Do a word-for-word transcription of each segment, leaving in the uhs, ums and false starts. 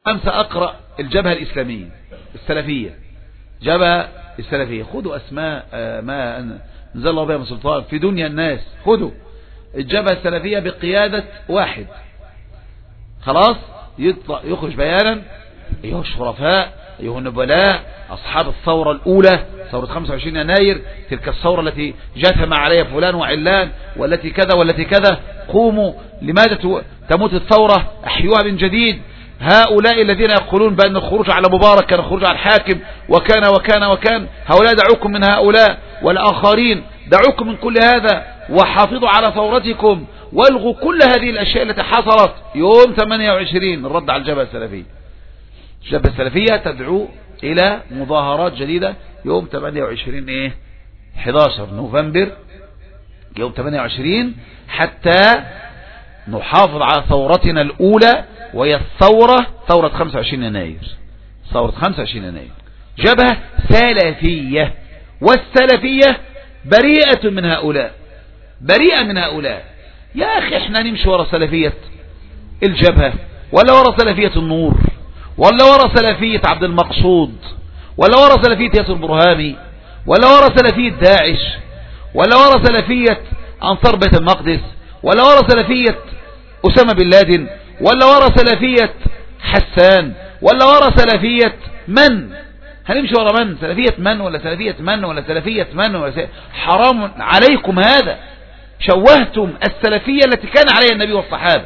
أمس أقرأ الجبهة الإسلامية السلفية، جبهة السلفية، خذوا أسماء ما نزل الله بها من سلطان في دنيا الناس، خذوا الجبهة السلفية بقيادة واحد، خلاص يطلع يخرج بيانا: أيها الشرفاء، أيها النبلاء، أصحاب الثورة الأولى، ثورة خمسة وعشرين يناير، تلك الثورة التي جثم عليها فلان وعلان، والتي كذا والتي كذا، قوموا، لماذا تموت الثورة؟ أحيوها من جديد. هؤلاء الذين يقولون بأن الخروج على مبارك كان الخروج على الحاكم وكان وكان وكان، هؤلاء دعوكم من هؤلاء، والآخرين دعوكم من كل هذا، وحافظوا على ثورتكم، والغوا كل هذه الأشياء التي حصلت يوم ثمانية وعشرين. الرد على الجبهة السلفية، الجبهة السلفية تدعو إلى مظاهرات جديدة يوم ثمانية وعشرين إيه أحد عشر نوفمبر، يوم ثمانية وعشرين، حتى نحافظ على ثورتنا الأولى، وهي الثورة ثورة خمسة وعشرين يناير، ثورة خمسة وعشرين يناير. جبهة سلفية، والسلفية بريئة من هؤلاء، بريئة من هؤلاء. يا أخي احنا نمشي ورا سلفية الجبهة، ولا ورا سلفية النور، ولا ورا سلفية عبد المقصود، ولا ورا سلفية ياسر برهامي، ولا ورا سلفية داعش، ولا ورا سلفية أنصار بيت المقدس، ولا ورا سلفية أسامة بن لادن، ولا ورا سلفية حسان، ولا ورا سلفية من؟ هنمشي ورا من؟ سلفية من ولا سلفية من ولا سلفية من ولا سلفية؟ حرام عليكم هذا، شوهتم السلفية التي كان عليها النبي والصحابة.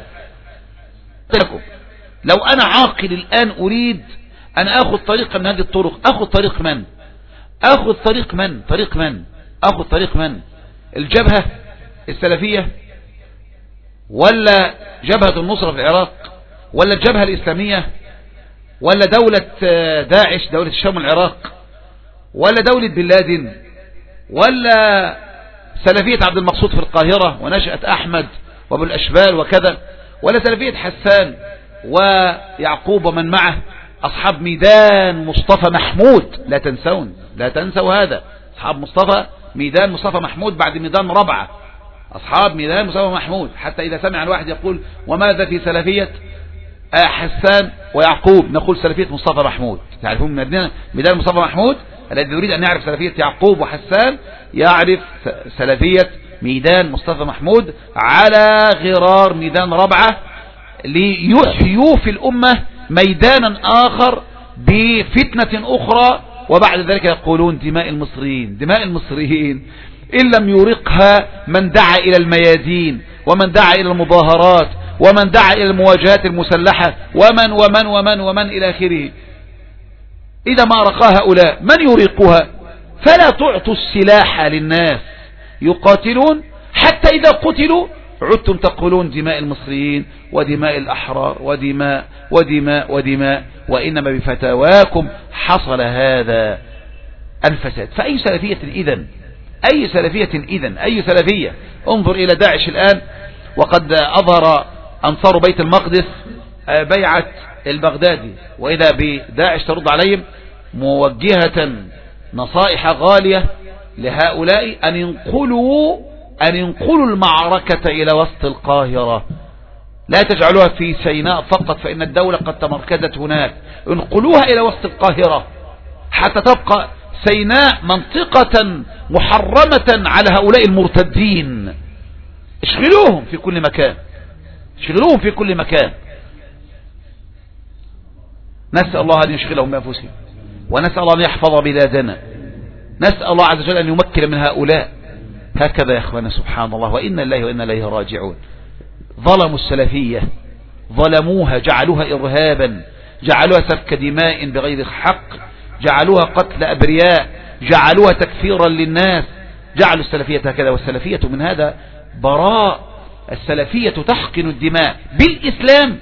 لو أنا عاقل الآن أريد أن أخذ طريق من هذه الطرق، أخذ طريق من؟ أخذ طريق من؟ طريق من؟ أخذ طريق من؟ الجبهة السلفية، ولا جبهة النصرة في العراق، ولا الجبهة الإسلامية، ولا دولة داعش دولة الشام والعراق، ولا دولة بن لادن، ولا سلفية عبد المقصود في القاهرة ونشأة أحمد وابو الأشبال وكذا، ولا سلفية حسان ويعقوب ومن معه، أصحاب ميدان مصطفى محمود، لا تنسون، لا تنسوا هذا، أصحاب مصطفى ميدان مصطفى محمود بعد ميدان ربعة، أصحاب ميدان مصطفى محمود، حتى إذا سمع الواحد يقول وماذا في سلفية حسان ويعقوب، نقول سلفية مصطفى محمود. تعرفون ميدان مصطفى محمود؟ الذي يريد أن يعرف سلفية يعقوب وحسان يعرف سلفية ميدان مصطفى محمود على غرار ميدان ربعة، ليحيوا في الأمة ميدانا آخر بفتنة أخرى، وبعد ذلك يقولون دماء المصريين، دماء المصريين إن لم يرقها من دعا إلى الميادين، ومن دعا إلى المظاهرات، ومن دعا إلى المواجهات المسلحة، ومن ومن ومن ومن إلى آخره. إذا ما رقاها هؤلاء من يريقها؟ فلا تعطوا السلاح للناس يقاتلون، حتى إذا قتلوا عدتم تقولون دماء المصريين ودماء الأحرار ودماء ودماء ودماء، وإنما بفتاواكم حصل هذا الفساد. فأي سلفية إذن؟ أي سلفية إذن؟ أي سلفية؟ انظر إلى داعش الآن، وقد أظهر أنصار بيت المقدس بيعة البغدادي، وإذا بداعش ترد عليهم موجهة نصائح غالية لهؤلاء أن ينقلوا أن ينقلوا المعركة إلى وسط القاهرة، لا تجعلوها في سيناء فقط فإن الدولة قد تمركزت هناك، انقلوها إلى وسط القاهرة حتى تبقى سيناء منطقة محرمة على هؤلاء المرتدين. اشغلوهم في كل مكان، اشغلوهم في كل مكان. نسأل الله أن يشغلهم بأنفسهم، ونسأل الله أن يحفظ بلادنا، نسأل الله عز وجل أن يمكن من هؤلاء. هكذا يا أخوانا سبحان الله، وإنا الله وإنا إليه راجعون. ظلموا السلفية، ظلموها، جعلوها إرهابا، جعلوها سفك دماء بغير حق، جعلوها قتل أبرياء، جعلوها تكفيرا للناس، جعلوا السلفية هكذا. والسلفية من هذا براء، السلفية تحقن الدماء بالإسلام،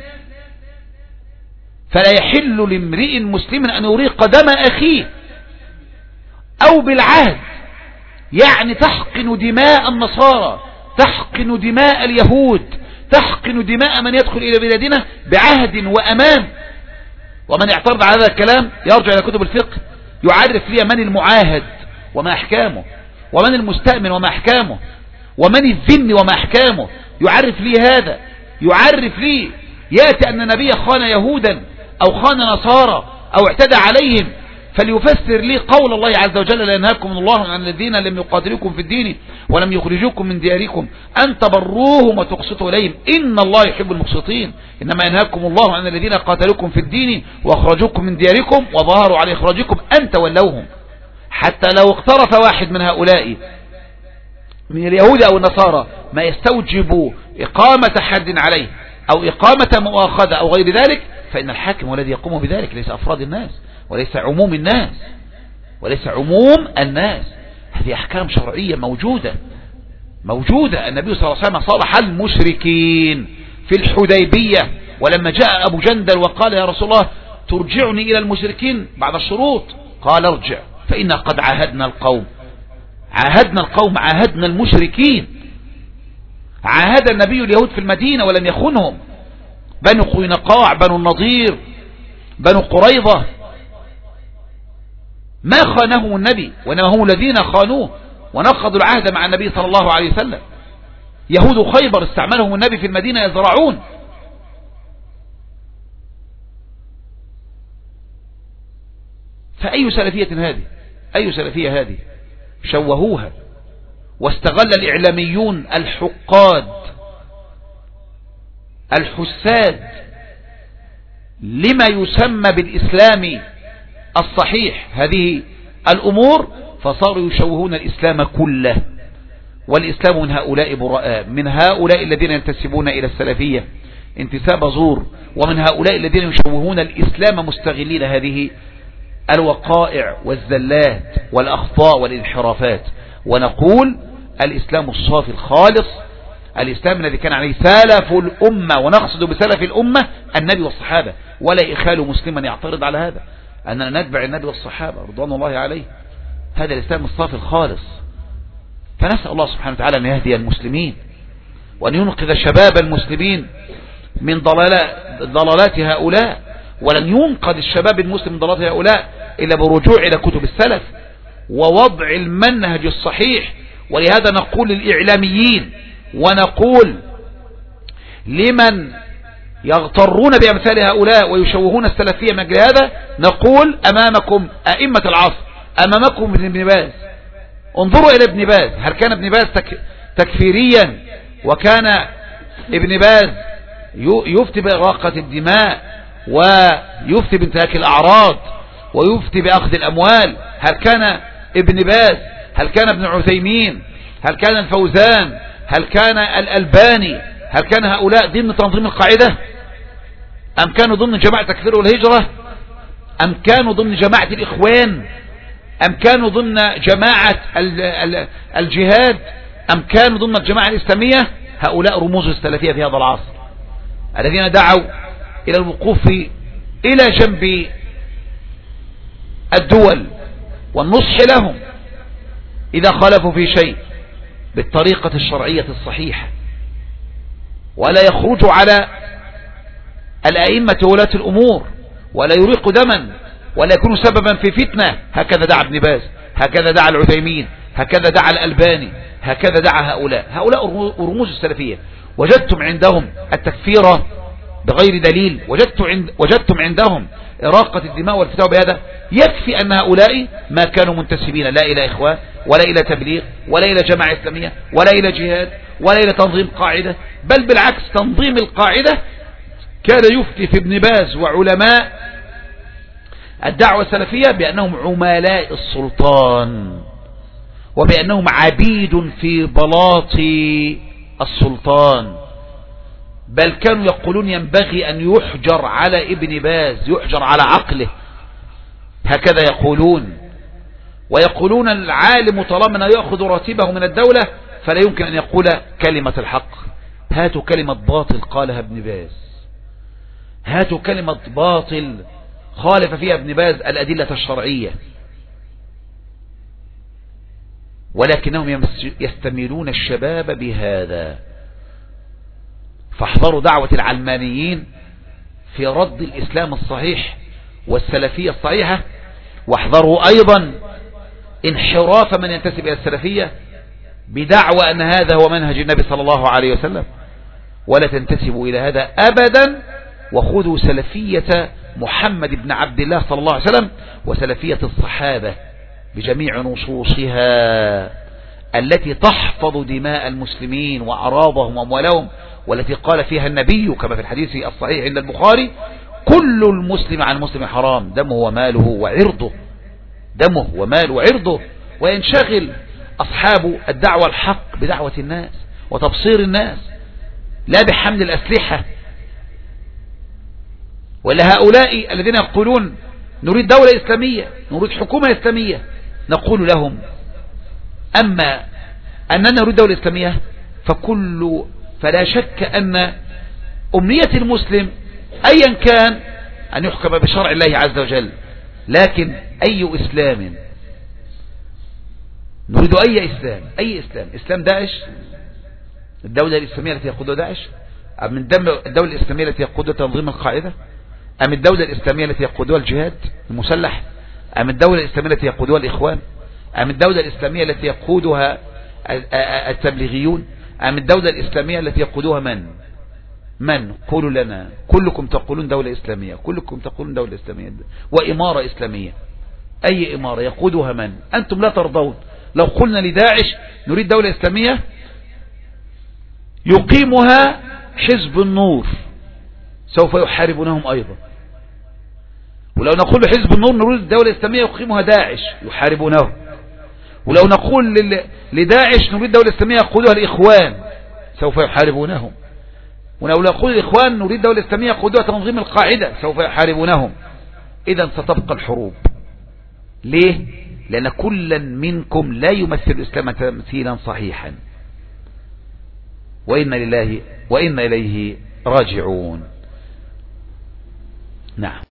فلا يحل لامرئ مسلم أن يريق دم أخيه، أو بالعهد، يعني تحقن دماء النصارى، تحقن دماء اليهود، تحقن دماء من يدخل إلى بلادنا بعهد وأمان. ومن اعترض على هذا الكلام يرجع إلى كتب الفقه، يعرف لي من المعاهد وما أحكامه، ومن المستأمن وما أحكامه، ومن الذن وما أحكامه، يعرف لي هذا، يعرف لي. يأتي أن النبي خان يهودا أو خان نصارى أو اعتدى عليهم فليفسر لي قول الله عز وجل: لا ينهاكم الله عن الذين لم يقاتلوكم في الدين ولم يخرجوكم من دياركم أن تبروهم وتقسطوا إليهم إن الله يحب المقسطين. إنما ينهاكم الله عن الذين قاتلوكم في الدين وأخرجوكم من دياركم وظهروا على إخراجكم أن تولوهم. حتى لو اقترف واحد من هؤلاء من اليهود أو النصارى ما يستوجب إقامة حد عليه أو إقامة مؤاخذة أو غير ذلك، فإن الحاكم هو الذي يقوم بذلك، ليس أفراد الناس وليس عموم الناس وليس عموم الناس. هذه أحكام شرعية موجودة موجودة. النبي صلى الله عليه وسلم صالح المشركين في الحديبية، ولما جاء أبو جندل وقال: يا رسول الله ترجعني إلى المشركين بعد الشروط، قال: ارجع فإنا قد عاهدنا القوم. عاهدنا القوم، عاهدنا المشركين. عاهد النبي اليهود في المدينة ولم يخنهم، بنو قينقاع، بنو النضير، بنو قريظة، ما خانهم النبي، وإنما هم الذين خانوه ونقضوا العهد مع النبي صلى الله عليه وسلم. يهود خيبر استعملهم النبي في المدينة يزرعون. فأي سلفية هذه؟ أي سلفية هذه؟ شوهوها، واستغل الإعلاميون الحقاد الحساد لما يسمى بالإسلام الصحيح هذه الأمور، فصاروا يشوهون الإسلام كله. والإسلام من هؤلاء براء، من هؤلاء الذين ينتسبون إلى السلفية انتساب زور، ومن هؤلاء الذين يشوهون الإسلام مستغلين هذه الوقائع والزلات والأخطاء والانحرافات. ونقول الإسلام الصافي الخالص، الإسلام الذي كان عليه سلف الأمة، ونقصد بسلف الأمة النبي والصحابة، ولا يخال مسلما يعترض على هذا أننا نتبع النبي والصحابة رضوان الله عليه. هذا الإسلام الصافي الخالص. فنسأل الله سبحانه وتعالى أن يهدي المسلمين وأن ينقذ شباب المسلمين من ضلالات هؤلاء، ولن ينقذ الشباب المسلم من ضلالات هؤلاء إلا برجوع إلى كتب السلف ووضع المنهج الصحيح. ولهذا نقول للإعلاميين ونقول لمن يغترون بأمثال هؤلاء ويشوهون السلفية من أجل هذا، نقول أمامكم أئمة العصر، أمامكم ابن باز. انظروا إلى ابن باز، هل كان ابن باز تك تكفيريا وكان ابن باز يفتي بإراقة الدماء ويفتي بانتهاك الأعراض ويفتي بأخذ الأموال؟ هل كان ابن باز، هل كان ابن عثيمين، هل كان الفوزان، هل كان الألباني، هل كان هؤلاء ضمن تنظيم القاعدة؟ أم كانوا ضمن جماعة تكفير والهجرة؟ أم كانوا ضمن جماعة الإخوان؟ أم كانوا ضمن جماعة الجهاد؟ أم كانوا ضمن الجماعة الإسلامية؟ هؤلاء رموز السلفية في هذا العصر الذين دعوا إلى الوقوف إلى جنب الدول والنصح لهم إذا خالفوا في شيء بالطريقة الشرعية الصحيحة، ولا يخرجوا على الأئمة وولاة الأمور، ولا يريقوا دما، ولا يكونوا سببا في فتنة. هكذا دعا ابن باز، هكذا دعا العثيمين، هكذا دعا الألباني، هكذا دعا هؤلاء. هؤلاء رموز السلفية. وجدتم عندهم التكفير بغير دليل، وجدتم, عند وجدتم عندهم إراقة الدماء والفتاوى بهذا. يكفي أن هؤلاء ما كانوا منتسبين لا إلى إخوان ولا إلى تبليغ ولا إلى جماعة إسلامية ولا إلى جهاد ولا إلى تنظيم قاعدة، بل بالعكس تنظيم القاعدة كان يفتي في ابن باز وعلماء الدعوة السلفية بأنهم عملاء السلطان، وبأنهم عبيد في بلاط السلطان، بل كانوا يقولون ينبغي أن يحجر على ابن باز، يحجر على عقله، هكذا يقولون. ويقولون العالم طالما يأخذ راتبه من الدولة فلا يمكن أن يقول كلمة الحق. هاتوا كلمة باطل قالها ابن باز، هاتوا كلمة باطل خالف فيها ابن باز الأدلة الشرعية، ولكنهم يستميلون الشباب بهذا. فاحذروا دعوة العلمانيين في رد الإسلام الصحيح والسلفية الصحيحة، واحذروا أيضا انحراف من ينتسب إلى السلفية بدعوى أن هذا هو منهج النبي صلى الله عليه وسلم. ولا تنتسبوا إلى هذا أبدا، وخذوا سلفية محمد بن عبد الله صلى الله عليه وسلم وسلفية الصحابة بجميع نصوصها التي تحفظ دماء المسلمين وأعراضهم وأموالهم، والتي قال فيها النبي كما في الحديث الصحيح عند البخاري: كل المسلم عن المسلم حرام دمه وماله وعرضه، دمه وماله وعرضه. وينشغل أصحاب الدعوة الحق بدعوة الناس وتبصير الناس لا بحمل الأسلحة. ولهؤلاء الذين يقولون نريد دولة إسلامية، نريد حكومة إسلامية، نقول لهم: أما أننا نريد دولة إسلامية فكل فلا شك أن أمنية المسلم أيا كان أن يحكم بشرع الله عز وجل، لكن أي إسلام نريد؟ أي إسلام؟ أي إسلام؟ إسلام داعش؟ الدولة الإسلامية التي يقودها داعش؟ أم من الدولة الإسلامية التي يقودها تنظيم القاعدة؟ أم الدولة الإسلامية التي يقودها الجهاد المسلح؟ أم الدولة الإسلامية التي يقودها الإخوان؟ أم الدولة الإسلامية التي يقودها التبليغيون؟ أم الدولة الإسلامية التي يقودها من؟ من؟ قولوا لنا. كلكم تقولون دولة إسلامية، كلكم تقولون دولة إسلامية وإمارة إسلامية. أي إمارة يقودها من؟ أنتم لا ترضون. لو قلنا لداعش نريد دولة إسلامية يقيمها حزب النور سوف يحاربونهم أيضا. ولو نقول حزب النور نريد دولة إسلامية يقيمها داعش يحاربونه. ولو نقول لداعش نريد دولة إسلامية يقودها الإخوان سوف يحاربونهم. ولو نقول الإخوان نريد دولة إسلامية يقودها تنظيم القاعدة سوف يحاربونهم. إذا ستبقى الحروب. ليه؟ لأن كلا منكم لا يمثل الإسلام تمثيلا صحيحا. وإنا لله وإنا إليه راجعون. نعم.